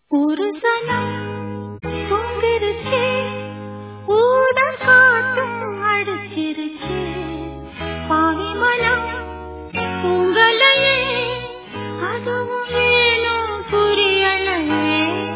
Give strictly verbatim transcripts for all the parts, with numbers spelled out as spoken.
ஒரு சனம் தூங்கிருச்சு, ஊடல் காட்டும் அடிச்சிருச்சு, பாவி மனம் உங்களையே, அதுவும் ஏனோ புரியலையே.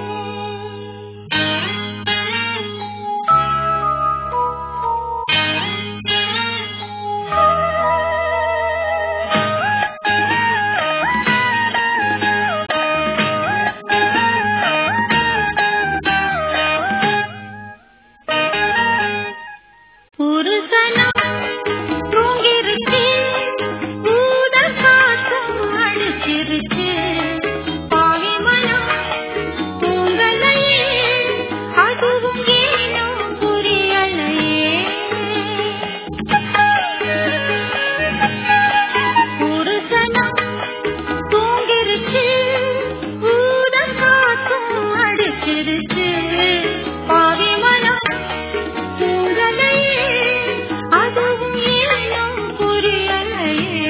ஒரு சனம் தூங்கிருச்சு, ஊடல் காட்டும் அடிச்சிருச்சு, பாவி மனம் உங்களையே, அதுவும் ஏனோ புரியலையே. ஒரு சனம் தூங்கிருச்சு, ஊடல் காட்டும் அடிச்சிருச்சு, பாவி மனம் உங்களையே, அதுவும் ஏனோ புரியலையே.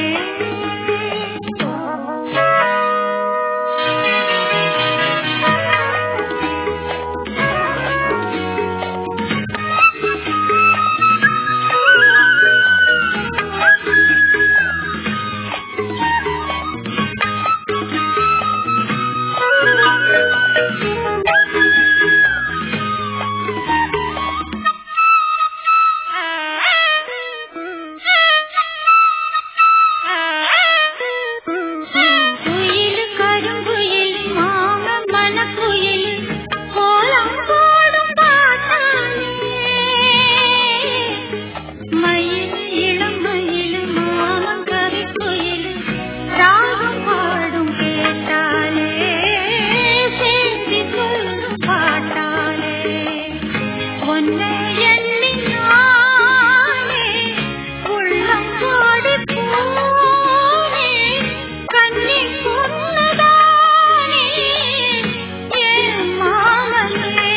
குயிலு கருங்குயில் மாமன் மனக்குயில் கோலம் போடும் பாட்டாலே, மயில் இளம் மயில் மாமன் கவிக்குயில் ராகம் பாடும் கேட்டாலே, சேர்த்தி சொல்லும் பாட்டாலே, ஒன்னை எண்ணி நானே உள்ளம் கோடி போனே, கண்ணி பொண்ணுதானே என் மாமனே,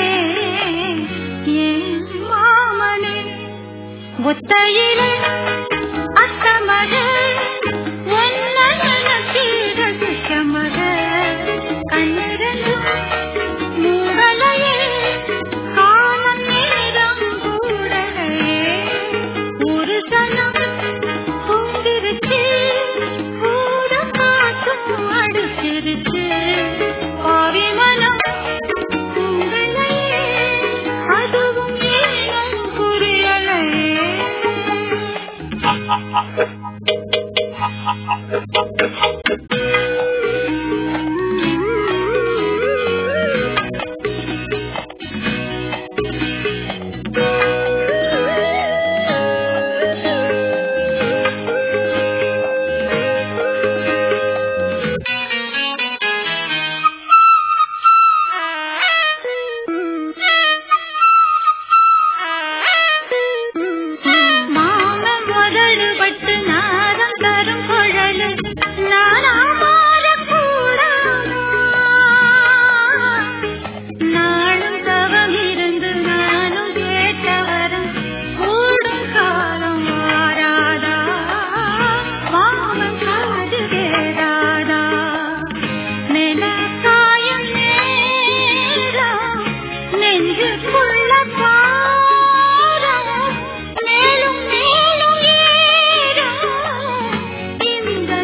என் மாமனே. ஒத்தையிலே அத்தமக ஒன்ன நினைச்சு ரசிக்கமக, கண்ணிரண்டும் மூடலையே, காணும் நேரம் கூடலையே. ஒரு சனம் தூங்கிருச்சு, ஊடல் காட்டும் அடிச்சிருச்சு, பாவி மனம் உங்களையே, அதுவும் ஏனோ புரியலையே. மாமன் முதலு பட்டு நாதம் தரும் குழலு, நானா மாறக்கூடாதா? நாளும் தவம் இருந்து நானும் கேட்டவரம் கூடும் காலம் மாறாதா? மாமன் காது கேடாதா? நிலக்காயும் நேரம் நெஞ்சுக்குள்ள பாரம், மேலும் மேலும் ஏறும் இந்த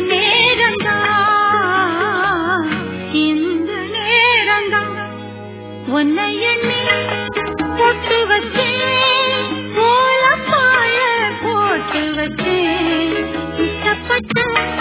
நேரம்தான், இந்த நேரம்தான். உன்னை எண்ணி பொட்டு வச்சேன், கோலப்பாய போட்டு வச்சேன், இஷ்டப்பட்ட